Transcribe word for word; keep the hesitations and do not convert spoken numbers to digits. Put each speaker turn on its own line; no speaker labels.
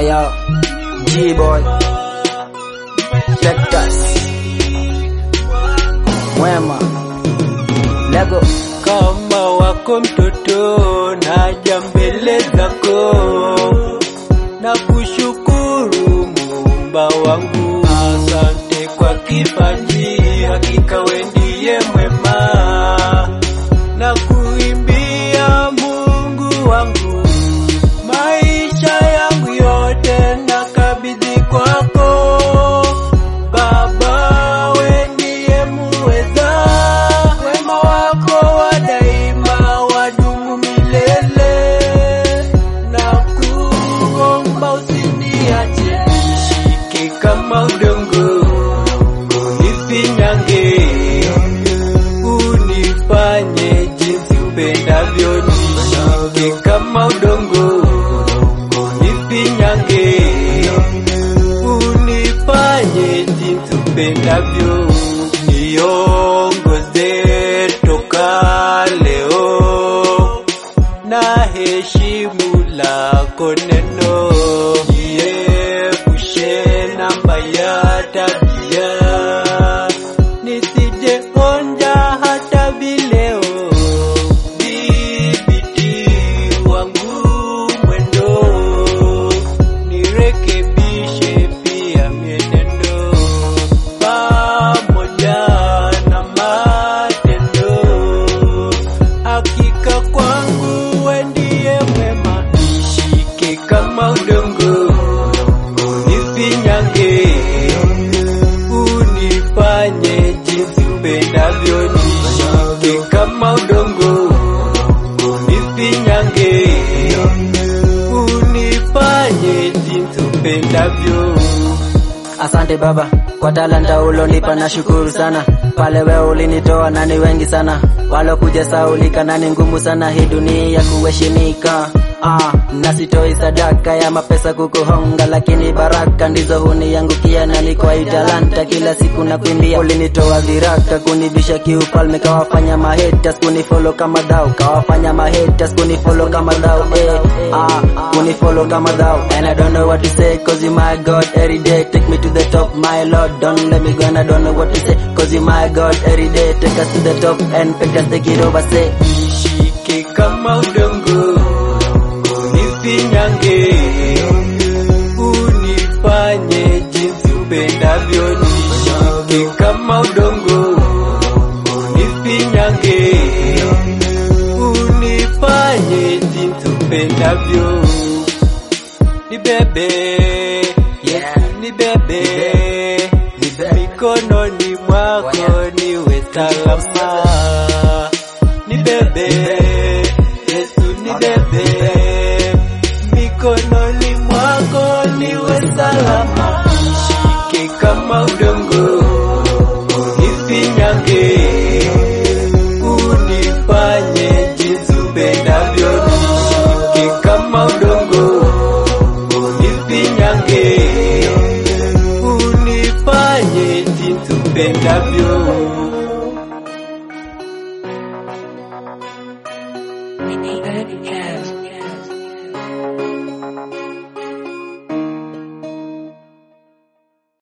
yo, G-boy, Cactus, Mwema, Lego.
Kama wako mtoto naja mbele zako na kushukuru Muumba wangu, asante kwa kipaji, hakika wewe ndiye mwema, na kuimbia Mungu wangu, maisha yangu yote nakabidhi kwako Baba, wewe ndiye muweza, wema wako wa daima wadumu milele, na kuomba usiniache nishike kama udongo, unifinyange, unifanye jinsi upendavyo, nishike kama udongo, unifinyange, unifanye jinsi upendavyo, niongoze toka leo na heshimu lako neno, niepushe na mbaya tabia, nisije onja hata vileo, dhibiti wangu mwendo, nirekebishe pia mienendo, pamoja na matendo, hakika kwangu wewe ndiye mwema, nishike kama udongo, unifinyange, unifanye jinsi upendavyo, nishike kama udongo, unifinyange, unifanye jinsi upendavyo.
Asante Baba kwa talanta ulonipa, na shukuru sana. Pale wewe ulinitoa na ni wengi sana, walokuja saulika na ni ngumu sana hii dunia ya kuheshimika. Ah, na sitoi sadaka ya mapesa kukuhonga, lakini baraka ndizo huniangukia, na ni kwa talanta kila siku na kuimbia. Ulinitoa viraka kunibisha kiupalme, kawafanya mahaters kunifollow kama thou, kawafanya mahaters kunifollow kama thou, eh, ah, kunifollow kama thou. And I don't know what to say, cause you my God every day, take me to the top my Lord, don't let me go, and I don't know what to say, cause you my God every day, take us to the top and pick us, take it over, say
nishike kama udongo, unifinyange, unifanye jinsi upendavyo, nishike kama udongo, unifinyange, unifanye jinsi upendavyo, nibebe,
yeah,
nibebe, mikononi mwako niwe salama, nibebe, Yesu nibebe, mikononi mwako niwe salama, nishike kama udongo, unifinyange, unifanye jinsi upendavyo, nishike kama udongo, unifinyange, unifanye jinsi upendavyo.